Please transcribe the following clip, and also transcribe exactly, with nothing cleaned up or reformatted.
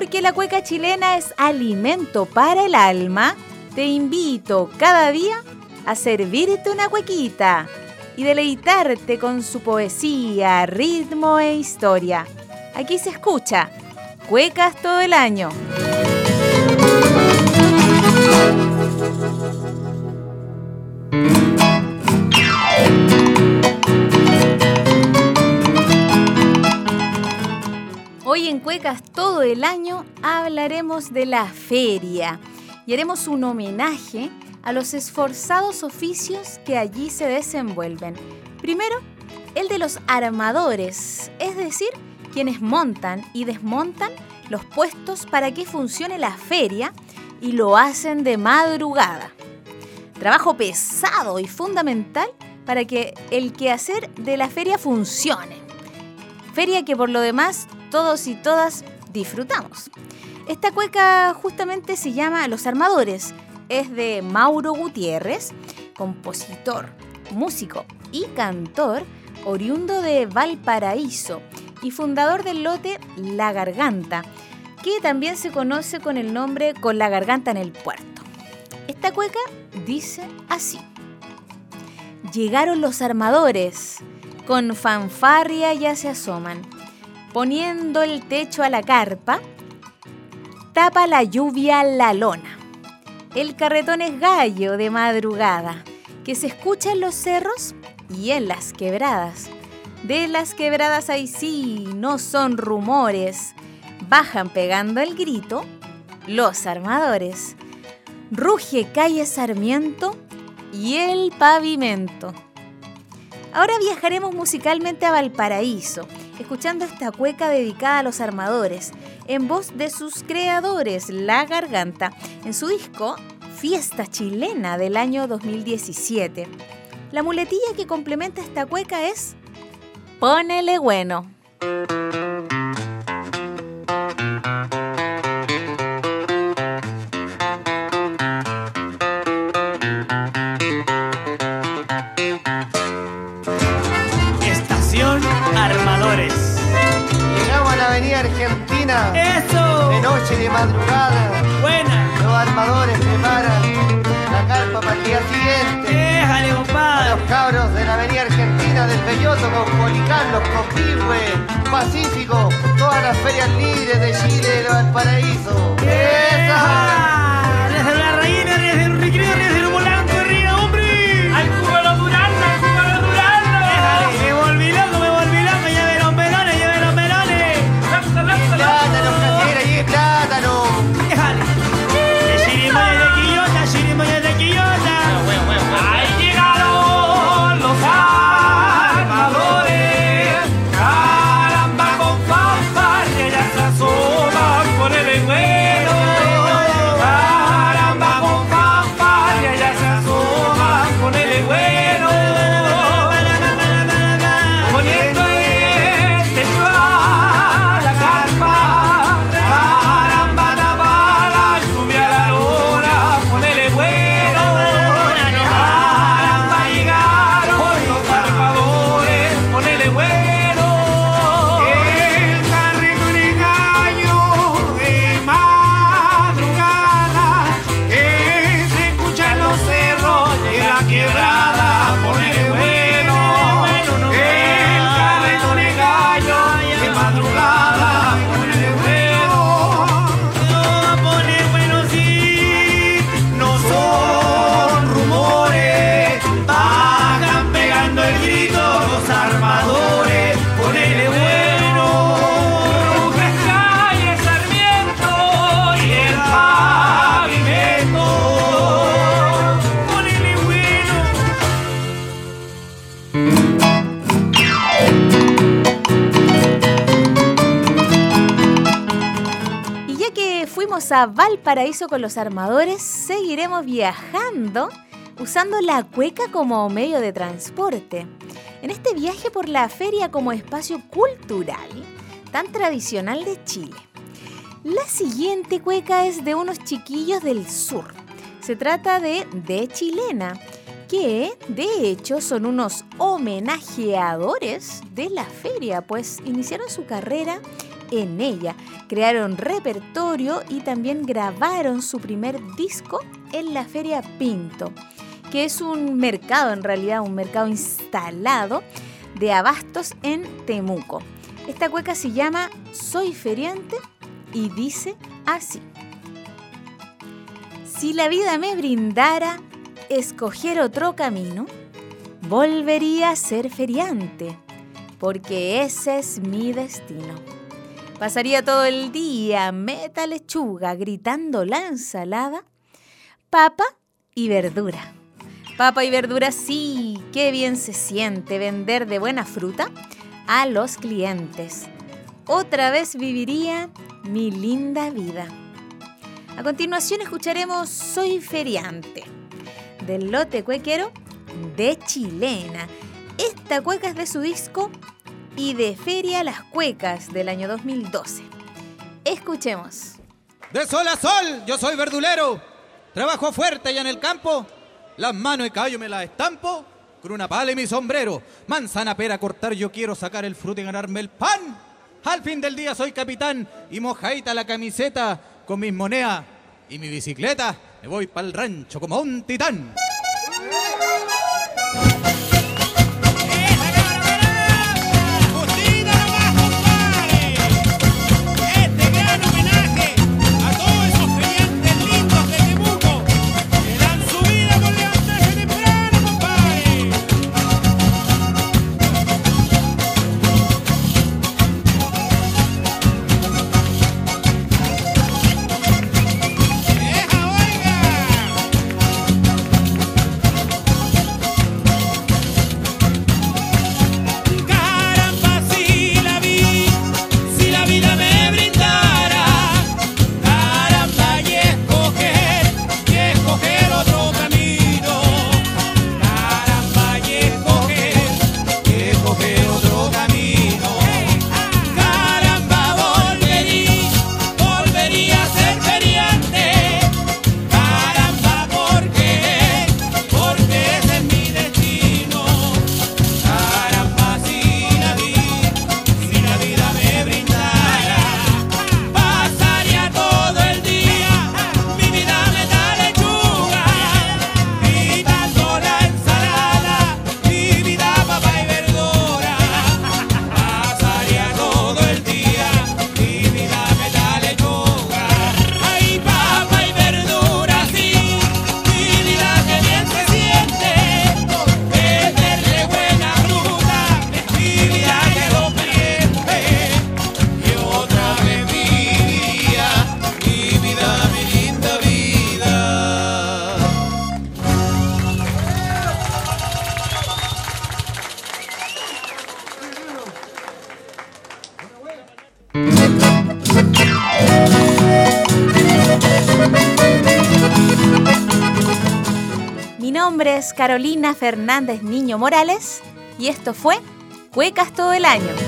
porque la cueca chilena es alimento para el alma, te invito cada día a servirte una cuequita y deleitarte con su poesía, ritmo e historia. Aquí se escucha Cuecas todo el año. Hoy en Cuecas todo el año hablaremos de la feria y haremos un homenaje a los esforzados oficios que allí se desenvuelven. Primero, el de los armadores, es decir, quienes montan y desmontan los puestos para que funcione la feria y lo hacen de madrugada. Trabajo pesado y fundamental para que el quehacer de la feria funcione. Feria que por lo demás todos y todas disfrutamos. Esta cueca justamente se llama Los Armadores. Es de Mauro Gutiérrez, compositor, músico y cantor, oriundo de Valparaíso y fundador del lote La Garganta, que también se conoce con el nombre Con la Garganta en el Puerto. Esta cueca dice así: llegaron los armadores, con fanfarria ya se asoman, poniendo el techo a la carpa, tapa la lluvia la lona. El carretón es gallo de madrugada, que se escucha en los cerros y en las quebradas. De las quebradas ahí sí, no son rumores, bajan pegando el grito los armadores. Ruge calle Sarmiento y el pavimento. Ahora viajaremos musicalmente a Valparaíso, escuchando esta cueca dedicada a los armadores, en voz de sus creadores, La Garganta, en su disco Fiesta Chilena del año dos mil diecisiete. La muletilla que complementa esta cueca es Pónele bueno. Estación Armadores. Llegamos a la avenida Argentina. ¡Eso! De noche y de madrugada. ¡Buena! Los armadores preparan la carpa para el día siguiente. ¡Déjale, compadre! Los cabros de la avenida Argentina, del Belloto, con Policarlos, con Pigüe, Pacífico, todas las ferias libres de Chile de Valparaíso. ¡Esa! ¡Desde la reina, desde el recreo, desde el volante, arriba, hombre! ¡Al cubano Duranda, al cubano Duranda! ¡Déjale! Me volví loco, me volví loco, lleve los melones, lleve los melones. ¡Plátano, casera, y plátano! ¡Déjale! De chirimoya de Quillota, chirimoya de Quillota. ¡Ahí llegaron los armadores! ¡Caramba con fanfarria, ya se asoman con el engüero! ¡Caramba con fanfarria, ya se asoman con el engüero! Poniendo el techo a la carpa, caramba tapa la lluvia la lona, ponele bueno. Caramba llegaron los armadores, ponele bueno. El carrito de gallo de madrugada, que se escucha en los cerros y en la quebrada, ponele bueno. El carrito de gallo de madrugada, ponele bueno. Ponele bueno, sí, no son rumores, bajan pegando el grito los armadores, ponele bueno. Ruge calle Sarmiento y el pavimento, ponele bueno. Y ya que fuimos a Valparaíso con los armadores, seguiremos viajando usando la cueca como medio de transporte. En este viaje por la feria como espacio cultural tan tradicional de Chile. La siguiente cueca es de unos chiquillos del sur. Se trata de De Chilena, que de hecho son unos homenajeadores de la feria, pues iniciaron su carrera en ella. Crearon repertorio y también grabaron su primer disco en la Feria Pinto, que es un mercado, en realidad un mercado instalado de abastos en Temuco. Esta cueca se llama Soy Feriante y dice así: si la vida me brindara escoger otro camino, volvería a ser feriante, porque ese es mi destino. Pasaría todo el día meta lechuga gritando la ensalada, papa y verdura. Papa y verdura, sí, qué bien se siente vender de buena fruta a los clientes. Otra vez viviría mi linda vida. A continuación escucharemos Soy Feriante, del lote cuequero de Chilena. Esta cueca es de su disco Y de Feria Las Cuecas del año dos mil doce. Escuchemos. De sol a sol, yo soy verdulero. Trabajo fuerte allá en el campo. Las manos de caballo me las estampo con una pala y mi sombrero. Manzana, pera, cortar, yo quiero sacar el fruto y ganarme el pan. Al fin del día soy capitán y mojadita la camiseta con mis monedas y mi bicicleta. Me voy para el rancho como un titán. Mi nombre es Carolina Fernández Niño Morales y esto fue Cuecas todo el año.